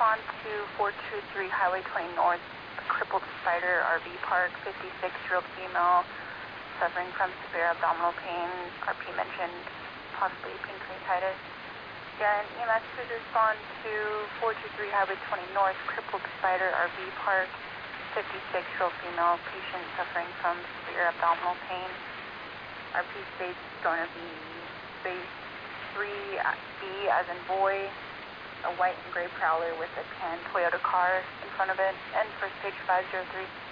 respond to 423 Highway 20 North, a crippled spider, RV park, 56-year-old female, suffering from severe abdominal pain. RP mentioned possibly pancreatitis. Yeah, and EMS, please respond to 423 Highway 20 North, crippled spider, RV park, 56-year-old female, patient suffering from severe abdominal pain. RP states going to be space 3B as in boy, a white and gray Prowler with a tan Toyota car in front of it, and first page 503.